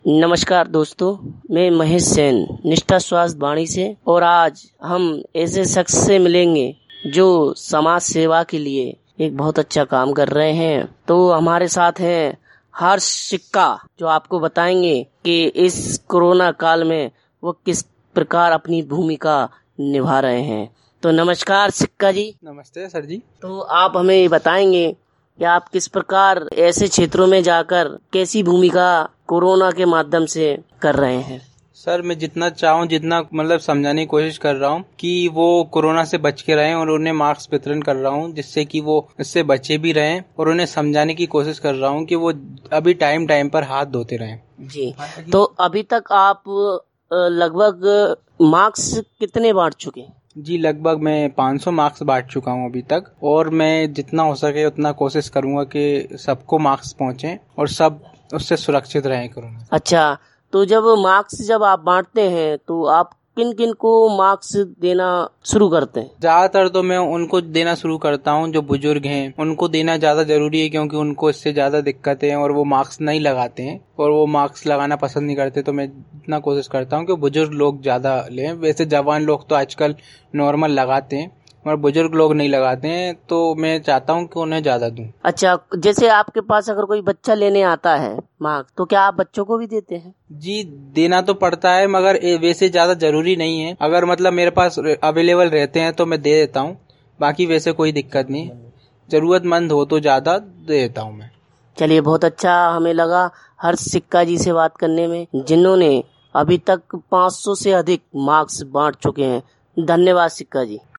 नमस्कार दोस्तों, मैं महेश सेन निष्ठा स्वास्थ्य वाणी से। और आज हम ऐसे शख्स से मिलेंगे जो समाज सेवा के लिए एक बहुत अच्छा काम कर रहे हैं। तो हमारे साथ हैं हर्ष सिक्का, जो आपको बताएंगे कि इस कोरोना काल में वो किस प्रकार अपनी भूमिका निभा रहे हैं। तो नमस्कार सिक्का जी। नमस्ते सर जी। तो आप हमें ये बताएंगे कि आप किस प्रकार ऐसे क्षेत्रों में जाकर कैसी भूमिका कोरोना के माध्यम से कर रहे हैं। सर मैं जितना चाहूँ जितना समझाने की कोशिश कर रहा हूँ कि वो कोरोना से बच के रहें, और उन्हें मास्क वितरण कर रहा हूँ जिससे कि वो इससे बचे भी रहें, और उन्हें समझाने की कोशिश कर रहा हूँ कि वो अभी टाइम टाइम पर हाथ धोते रहें। जी, तो अभी तक आप लगभग मास्क कितने बांट चुके हैं? जी, लगभग मैं 500 मास्क बांट चुका हूँ अभी तक, और मैं जितना हो सके उतना कोशिश करूंगा कि सबको मास्क पहुँचे और सब उससे सुरक्षित रहें कोरोना। अच्छा, तो जब आप बांटते हैं तो आप किन किन को मास्क देना शुरू करते हैं? ज्यादातर तो मैं उनको देना शुरू करता हूँ जो बुजुर्ग हैं, उनको देना ज्यादा जरूरी है क्योंकि उनको इससे ज्यादा दिक्कत है और वो मास्क नहीं लगाते हैं और वो मास्क लगाना पसंद नहीं करते। तो मैं इतना कोशिश करता हूँ कि बुजुर्ग लोग ज्यादा लें। वैसे जवान लोग तो आजकल नॉर्मल लगाते हैं और बुजुर्ग लोग नहीं लगाते हैं, तो मैं चाहता हूँ कि उन्हें ज्यादा दूं। अच्छा, जैसे आपके पास अगर कोई बच्चा लेने आता है मास्क, तो क्या आप बच्चों को भी देते हैं? जी, देना तो पड़ता है मगर वैसे ज्यादा जरूरी नहीं है। अगर मेरे पास अवेलेबल रहते हैं तो मैं दे देता हूँ, बाकी वैसे कोई दिक्कत नहीं। जरूरतमंद हो तो ज्यादा दे देता हूँ मैं। चलिए, बहुत अच्छा हमें लगा हर्ष सिक्का जी से बात करने में, जिन्होंने अभी तक 500 से अधिक मास्क बांट चुके हैं। धन्यवाद सिक्का जी।